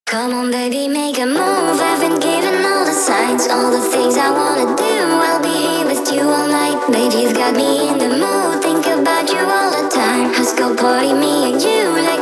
Come on, baby, make a move. I've been given all the signs, all the things I wanna do. I'll be here with you all night. Baby, you've got me in the mood. Think about you all the time. Let's go party, me and you. Like